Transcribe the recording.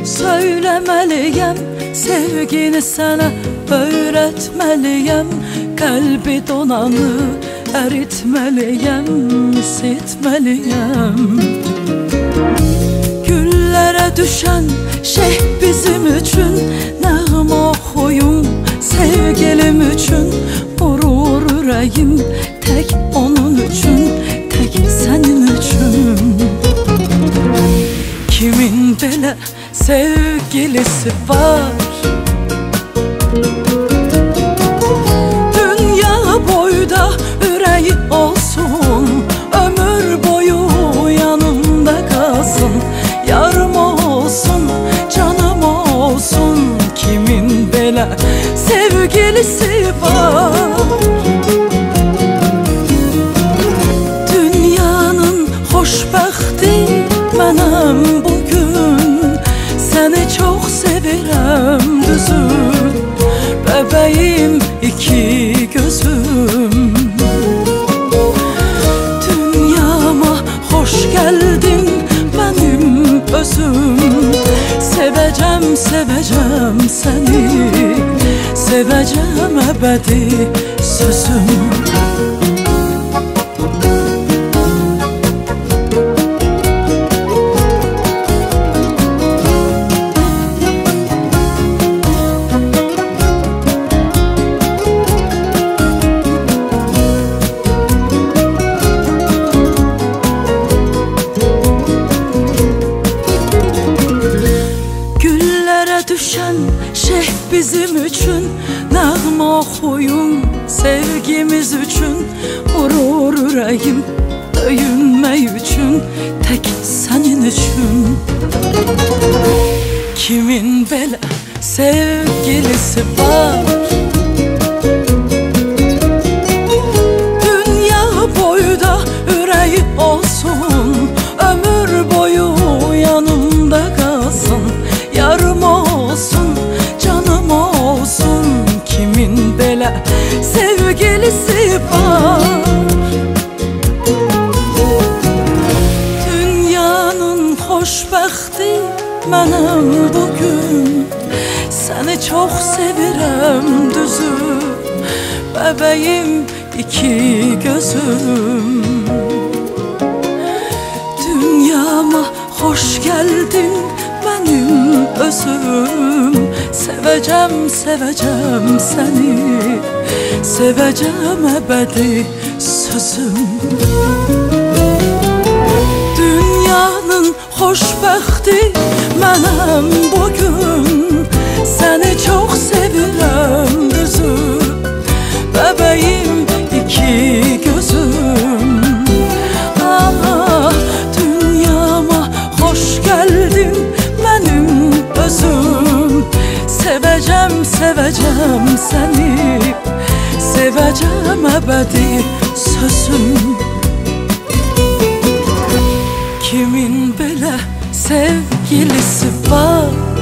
Söylemeliyim, sevgini sana öğretmeliyim. Kalbi donanı eritmeliyim, isitmeliyim. Güllere düşen şey bizim için nağım okuyum. Sevgilim için vurur yüreğim, tek onun için, tek senin için. Kimin belə sevgilisi var? Dünya boyda yüreği olsun, ömür boyu yanımda kalsın. Yarım olsun, canım olsun. Kimin belə sevgilisi var? Dünyanın xoşbəxti mənəm bugün. Səni çox sevirəm düzüm, bebeğim iki gözüm. Dünyama hoş geldin benim özüm. Seveceğim, seveceğim seni, seveceğim ebedi sözüm. Düşen şey bizim için nağım okuyum. Sevgimiz için vurur yüreğim, döyünmek için, tek senin için. Kimin belə sevgilisi var? Dünya boyda yüreği olsun, ömür boyu yanımda kalsın. Yarım olsun, canım olsun. Kimin belə sevgilisi var? Dünyanın xoşbəxti mənəm bugün. Səni çox sevirəm düzüm, bebeğim iki gözüm. Dünyama hoş geldin benim özüm. Seveceğim, seveceğim seni, seveceğim ebedi sözüm. Dünyanın xoşbəxti mənəm bugün. Səni çox sevirəm düzüm, bebeğim iki gözüm. Ah, dünyama hoş geldin benim özüm. Seveceğim, seveceğim seni, seveceğim ebedi sözüm. Kimin belə sevgilisi var?